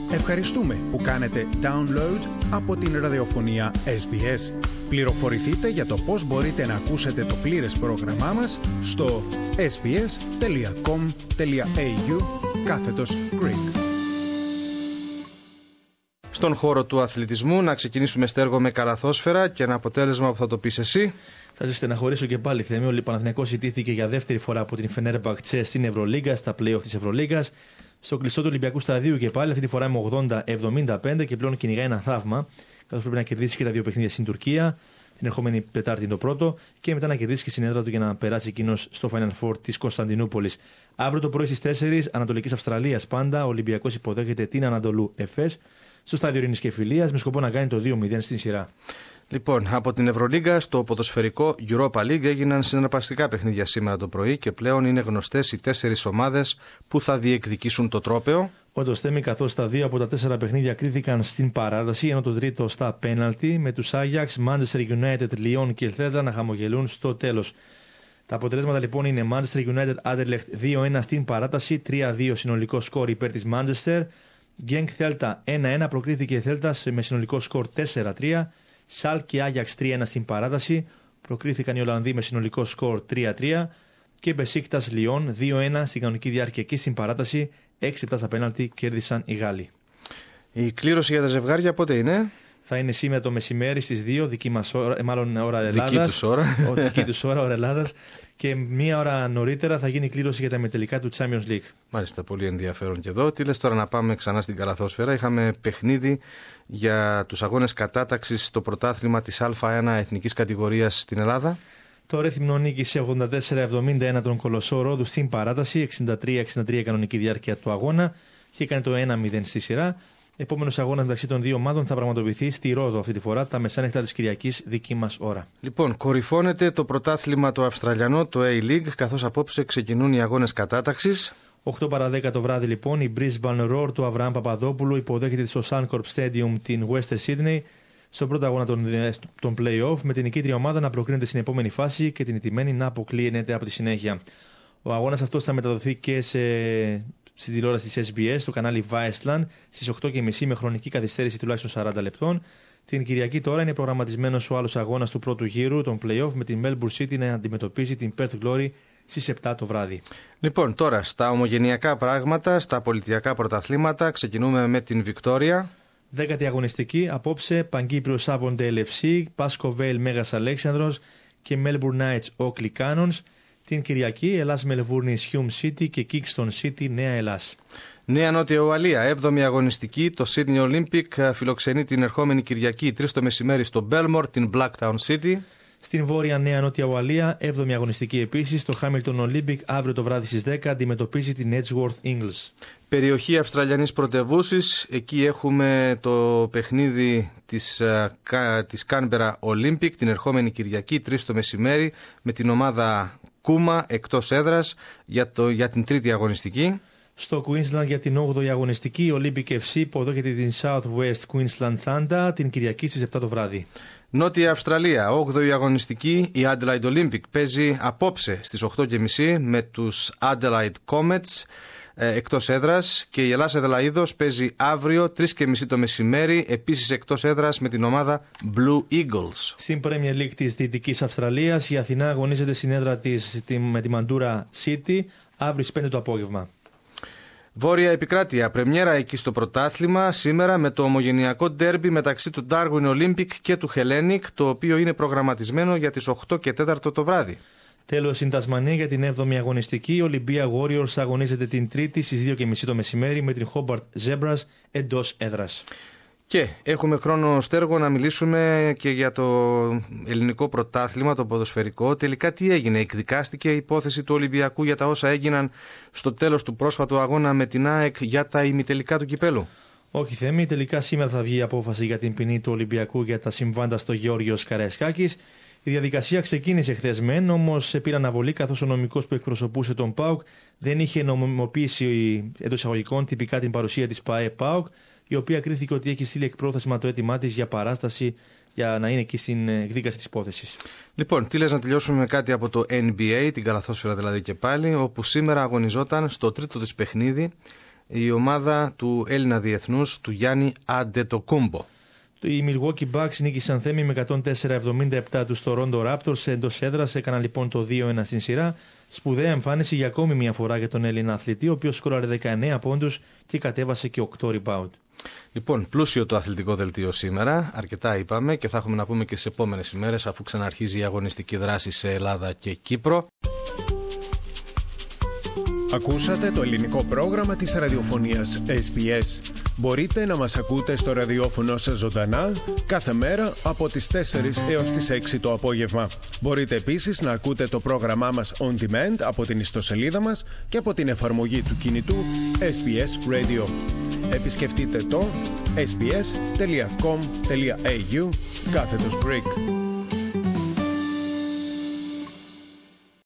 Ευχαριστούμε που κάνετε download από την ραδιοφωνία SBS. Πληροφορηθείτε για το πώς μπορείτε να ακούσετε το πλήρες πρόγραμμά μας στο sbs.com.au/Greek. Στον χώρο του αθλητισμού, να ξεκινήσουμε στέργο με καλαθόσφαιρα και ένα αποτέλεσμα που θα το πεις εσύ. Θα σε στεναχωρήσω και πάλι, Θέμη. Ο Παναθηναϊκός ιτήθηκε για δεύτερη φορά από την Φενέρμπαχτσε στην Ευρωλίγκα, στα play-off της Ευρωλίγκας. Στο κλειστό του Ολυμπιακού Σταδίου και πάλι, αυτή τη φορά με 80-75 και πλέον κυνηγάει ένα θαύμα. Καθώς πρέπει να κερδίσει και τα δύο παιχνίδια στην Τουρκία, την ερχόμενη Τετάρτη το πρώτο, και μετά να κερδίσει και στην έδρα του για να περάσει εκείνος στο Final Four της Κωνσταντινούπολης. Αύριο το πρωί στις 4 Ανατολικής Αυστραλίας πάντα, ο Ολυμπιακός υποδέχεται την Ανατολού Εφές στο στάδιο Ειρήνης και Φιλίας με σκοπό να κάνει το 2-0 στην σειρά. Λοιπόν, από την Ευρωλίγκα στο ποδοσφαιρικό Europa League έγιναν συναρπαστικά παιχνίδια σήμερα το πρωί και πλέον είναι γνωστές οι 4 ομάδες που θα διεκδικήσουν το τρόπαιο. Όντως, Θέμη, καθώς τα 2 από τα 4 παιχνίδια κρίθηκαν στην παράταση, ενώ το τρίτο στα πέναλτι, με τους Άγιαξ, Manchester United, Lyon και Celta να χαμογελούν στο τέλος. Τα αποτελέσματα λοιπόν είναι Manchester United Anderlecht 2-1 στην παράταση, 3-2 συνολικό σκορ υπέρ της Manchester. Genk Celta 1-1, προκρίθηκε η Celta με συνολικό σκορ 4-3. Σαλ και Άγιαξ 3-1 στην παράταση, προκρίθηκαν οι Ολλανδοί με συνολικό σκορ 3-3. Και Μπεσίκτας Λιόν 2-1 στην κανονική διάρκεια και στην παράταση, 6-7 στα πέναλτι κέρδισαν οι Γάλλοι. Η κλήρωση για τα ζευγάρια πότε είναι? Θα είναι σήμερα το μεσημέρι στις 2, δική μας ώρα, μάλλον ώρα Ελλάδας. Δική τους ώρα, ώρα Ελλάδας. Και μία ώρα νωρίτερα θα γίνει η κλήρωση για τα μετελικά του Champions League. Μάλιστα, πολύ ενδιαφέρον και εδώ. Τι λες τώρα να πάμε ξανά στην καλαθόσφαιρα? Είχαμε παιχνίδι για τους αγώνες κατάταξης στο πρωτάθλημα της Α1 εθνικής κατηγορίας στην Ελλάδα. Το Ρέθυμνο νίκησε 84-71 τον Κολοσσό Ρόδου στην παράταση, 63-63 κανονική διάρκεια του αγώνα και έκανε το 1-0 στη σειρά. Επόμενος αγώνας μεταξύ των δύο ομάδων θα πραγματοποιηθεί στη Ρόδο αυτή τη φορά, τα μεσάνυχτα της Κυριακής, δική μας ώρα. Λοιπόν, κορυφώνεται το πρωτάθλημα το Αυστραλιανό, το A-League, καθώς απόψε ξεκινούν οι αγώνες κατάταξης. 8 παρά 10 το βράδυ λοιπόν, η Brisbane Roar του Αβραάμ Παπαδόπουλου υποδέχεται στο Suncorp Stadium την Western Sydney στον πρώτο αγώνα των play-off, με την νικήτρια ομάδα να προκρίνεται στην επόμενη φάση και την ηττημένη να αποκλείεται από τη συνέχεια. Ο αγώνας αυτός θα μεταδοθεί και στη τηλεόραση της SBS, στο κανάλι Viceland, στις 8.30 με χρονική καθυστέρηση τουλάχιστον 40 λεπτών. Την Κυριακή τώρα είναι προγραμματισμένος ο άλλος αγώνας του πρώτου γύρου, των play-off, με την Melbourne City να αντιμετωπίζει την Perth Glory στις 7 το βράδυ. Λοιπόν, τώρα στα ομογενειακά πράγματα, στα πολιτιακά πρωταθλήματα, ξεκινούμε με την Βικτόρια. 10η αγωνιστική, απόψε Παγκύπριος Άβοντε LFC, Πάσκο Βέιλ Μέγας Αλέξανδρος και Melbourne Knights Oakley Cannons. Την Κυριακή, Ελλάς Μελβούρνης Hume City και Kingston City Νέα Ελλάς. Νέα Νότια Ουαλία, 7η αγωνιστική, το Sydney Olympic φιλοξενεί την ερχόμενη Κυριακή 3 το μεσημέρι στο Belmore, την Blacktown City. Στην Βόρεια Νέα Νότια Ουαλία, 7η αγωνιστική επίσης, το Hamilton Olympic αύριο το βράδυ στις 10 αντιμετωπίζει την Edgeworth Ingles. Περιοχή Αυστραλιανής πρωτευούσης, εκεί έχουμε το παιχνίδι της Canberra Olympic την ερχόμενη Κυριακή 3 το μεσημέρι με την ομάδα Κούμα εκτός έδρας για την τρίτη αγωνιστική. Στο Queensland για την 8η αγωνιστική, ο Olympic FC υποδέχεται την South West Queensland Thunder την Κυριακή στις 7 το βράδυ. Νότια Αυστραλία, 8η αγωνιστική, η Adelaide Olympic παίζει απόψε στις 8.30 με τους Adelaide Comets εκτός έδρας και η Ελλάς Αδελαΐδος παίζει αύριο 3.30 το μεσημέρι επίσης εκτός έδρας με την ομάδα Blue Eagles. Στην Premier League της Δυτικής Αυστραλίας, η Αθηνά αγωνίζεται στην έδρα της με τη Mandurah City αύριο στις 5 το απόγευμα. Βόρεια Επικράτεια, πρεμιέρα εκεί στο πρωτάθλημα σήμερα με το ομογενειακό ντέρμπι μεταξύ του Darwin Olympic και του Hellenic, το οποίο είναι προγραμματισμένο για τις 8 και 4 το βράδυ. Τέλος, στην Τασμανία για την 7η αγωνιστική, ο Olympia Warriors αγωνίζεται την Τρίτη στις 2.30 το μεσημέρι με την Hobart Zebras εντός έδρας. Και έχουμε χρόνο στέργο να μιλήσουμε και για το ελληνικό πρωτάθλημα, το ποδοσφαιρικό. Τελικά τι έγινε? Εκδικάστηκε η υπόθεση του Ολυμπιακού για τα όσα έγιναν στο τέλος του πρόσφατου αγώνα με την ΑΕΚ για τα ημιτελικά του κυπέλου? Όχι, Θέμη, τελικά σήμερα θα βγει η απόφαση για την ποινή του Ολυμπιακού για τα συμβάντα στο Γεώργιος Καραϊσκάκης. Η διαδικασία ξεκίνησε χθες μεν, όμως πήρε αναβολή καθώς ο νομικός που εκπροσωπούσε τον ΠΑΟΚ δεν είχε νομιμοποιήσει εντός εισαγωγικών τυπικά την παρουσία της ΠΑΕ-ΠΑΟΚ, η οποία κρίθηκε ότι έχει στείλει εκπρόθεσμα το αίτημά της για παράσταση για να είναι εκεί στην εκδίκαση της υπόθεσης. Λοιπόν, τι λες να τελειώσουμε με κάτι από το NBA, την καλαθόσφαιρα δηλαδή και πάλι, όπου σήμερα αγωνιζόταν στο τρίτο της παιχνίδι η ομάδα του Έλληνα διεθνούς του Γιάννη Αντετοκούμπο. Οι Milwaukee Bucks νίκησαν Θέμη με 104-77 τους Toronto Raptors εντός έδρας, έκαναν λοιπόν το 2-1 στην σειρά. Σπουδαία εμφάνιση για ακόμη μια φορά για τον Έλληνα αθλητή, ο οποίος σκόραρε 19 πόντους και κατέβασε και 8 rebound. Λοιπόν, πλούσιο το αθλητικό δελτίο σήμερα, αρκετά είπαμε και θα έχουμε να πούμε και στις επόμενες ημέρες αφού ξαναρχίζει η αγωνιστική δράση σε Ελλάδα και Κύπρο. Ακούσατε το ελληνικό πρόγραμμα της ραδιοφωνίας SBS. Μπορείτε να μας ακούτε στο ραδιόφωνο σας ζωντανά κάθε μέρα από τις 4 έως τις 6 το απόγευμα. Μπορείτε επίσης να ακούτε το πρόγραμμά μας on demand από την ιστοσελίδα μας και από την εφαρμογή του κινητού SBS Radio. Επισκεφτείτε το sbs.com.au/Greek.